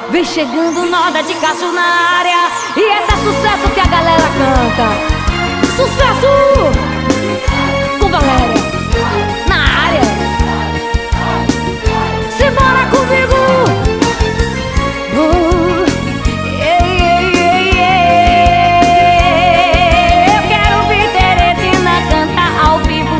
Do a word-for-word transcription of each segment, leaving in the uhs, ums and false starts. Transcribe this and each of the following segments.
Vem chegando Noda de Cacho na área, e esse é sucesso que a galera canta. Sucesso! Com Valéria na área. Simbora comigo! Uh, yeah, yeah, yeah. Eu quero ver Teresina cantar ao vivo.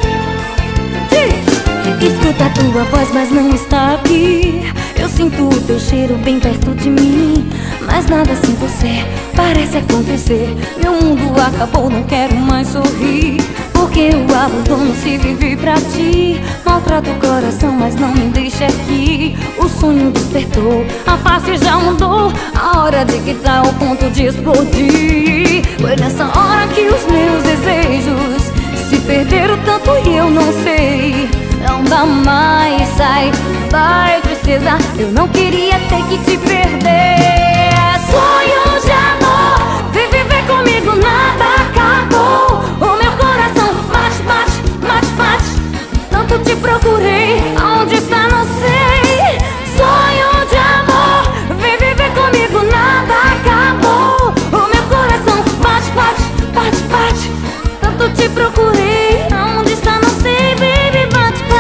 Escuta a tua voz, mas não está aqui. Eu sinto o teu cheiro bem perto de mim, mas nada sem você parece acontecer. Meu mundo acabou, não quero mais sorrir, porque o abandono se vive pra ti. Maltrata o coração, mas não me deixa aqui. O sonho despertou, a face já mudou. A hora de que tá ao ponto de explodir. Foi nessa hora que os meus desejos se perderam tanto e eu não sei. Não dá mais, sai, vai, precisa. Eu não queria ter que te perder. Sonho de amor, vem viver comigo, nada acabou. O meu coração bate, bate, bate, bate. Tanto te procurei, aonde está não sei. Sonho de amor, vem viver comigo, nada acabou. O meu coração bate, bate, bate, bate. Tanto te procurei, aonde está não sei, baby, bate, bate.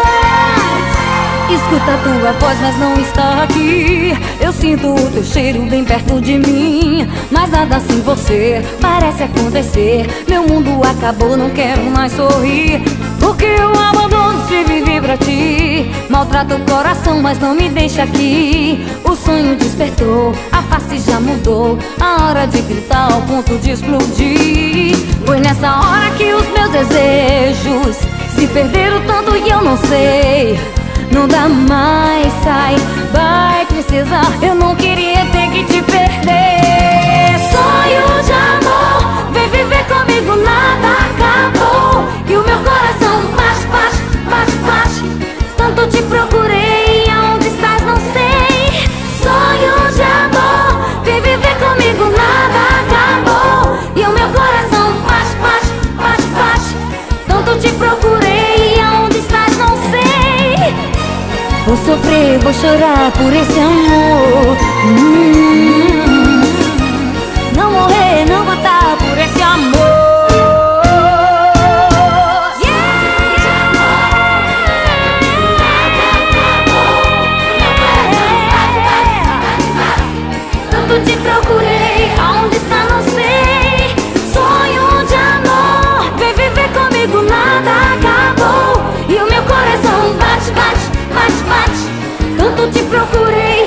Escuta a tua voz, mas não está aqui. Eu sinto o teu cheiro bem perto de mim, mas nada sem você parece acontecer. Meu mundo acabou, não quero mais sorrir, porque o abandono se vive pra ti. Maltrata o coração, mas não me deixa aqui. O sonho despertou, a face já mudou. A hora de gritar ao ponto de explodir. Foi nessa hora que os meus desejos se perderam tanto e eu não sei. Não dá mais, sai, vai, precisa. Eu não queria ter que te perder. Sonho de amor, vem viver comigo, nada acabou. E o meu coração bate, bate, bate, bate. Tanto te procurei, aonde estás não sei. Sonho de amor, vem viver comigo, nada acabou. E o meu coração bate, bate, bate, bate. Tanto te procurei, aonde estás não sei. Vou sofrer, vou chorar por esse amor. hum, Não morrer, não matar por esse amor. Tanto te procurei, aonde está não sei. Sonho de amor, vem viver comigo, nada acabou. E o meu coração bate, bate, bate, bate. Tanto te procurei,